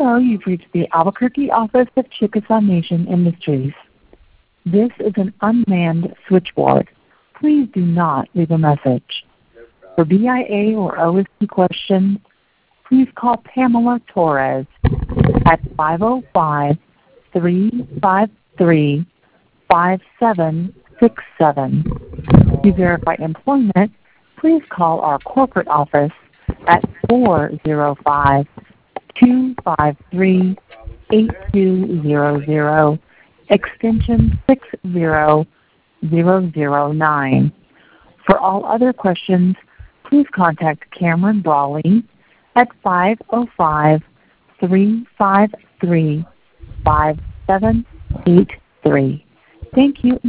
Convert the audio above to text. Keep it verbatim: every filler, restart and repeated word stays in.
Hello, you've reached the Albuquerque office of Chickasaw Nation Industries. This is an unmanned switchboard. Please do not leave a message. For B I A or O S P questions, please call Pamela Torres at five oh five, three five three, five seven six seven. To verify employment, please call our corporate office at four oh five, two five three, eight two zero zero, extension six zero zero zero nine. For all other questions, please contact Cameron Brawley at five oh five, three five three, five seven eight three. Thank you.